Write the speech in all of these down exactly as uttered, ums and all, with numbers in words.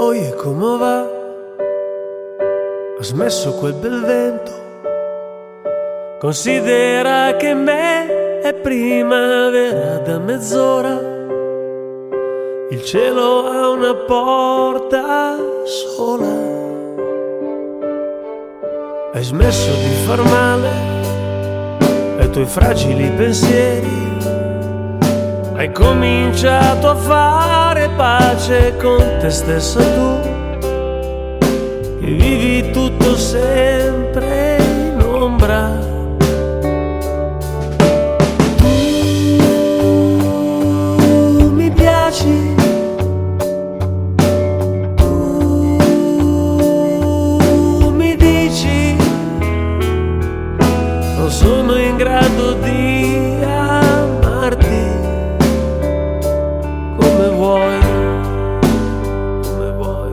Oye, come va? Ha smesso quel bel vento. Considera che me è primavera da mezz'ora. Il cielo ha una porta sola. Hai smesso di far male ai tuoi fragili pensieri. Hai cominciato a fare pace con te stessa tu, che vivi tutto sempre in ombra. Tu mi piaci, tu mi dici, non sono in grado di amarti come vuoi, come vuoi.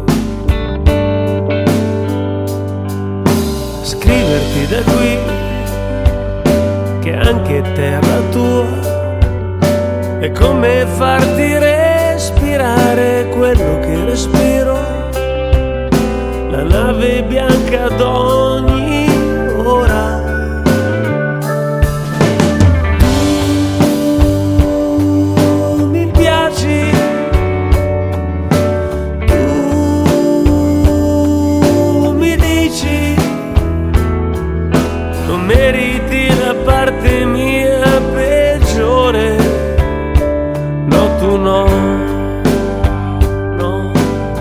Scriverti da qui che anche terra tua è come farti respirare quello che respiro, la nave bianca d'ogni ora. Meriti la parte mia peggiore, no tu no, no.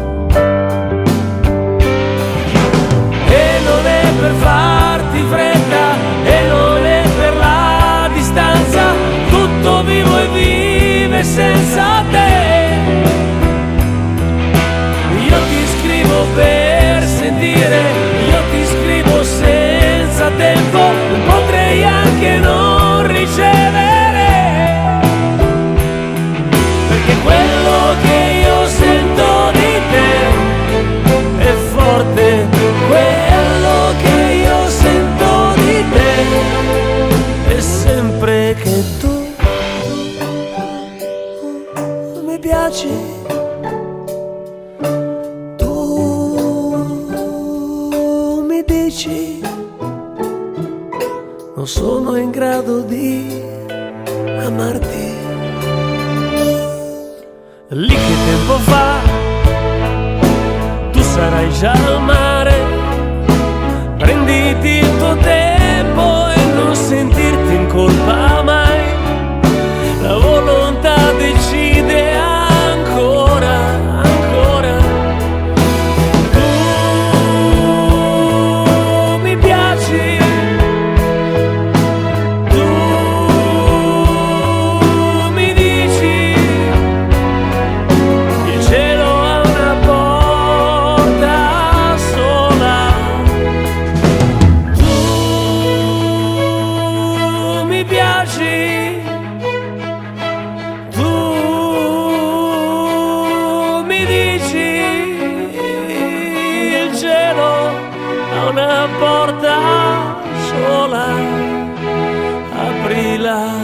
E non è per farti fretta, e non è per la distanza, tutto vivo e vive senza te. Io ti scrivo per sentire, io ti scrivo senza tempo, potrei anche non ricevere, perché quello che io sento di te è forte, quello che io sento di te è sempre che tu mi piaci. Non sono in grado di amarti. Lì che tempo fa tu sarai già al mare. Prenditi il tuo tempo e non sentirti in colpa mai. La volontà decide ancora, ancora. Tu mi piaci. Una porta sola, aprila.